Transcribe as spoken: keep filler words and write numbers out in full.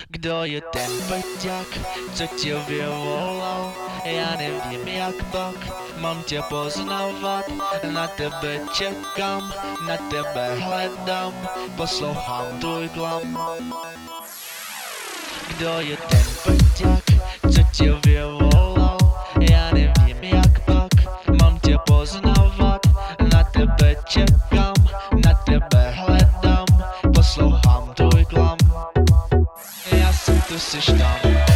Kdo je ten beťák, co tě vyvolal? Já nevím jak pak, mám tě poznávat. Na tebe čekám, na tebe hledám, poslouchám tvůj glam. Kdo je ten beťák, co tě vyvolal? Já nevím jak pak, mám tě poznávat. Na tebe čekám, na tebe hledám, poslouchám tvůj glam. Já jsem tu, seš tam.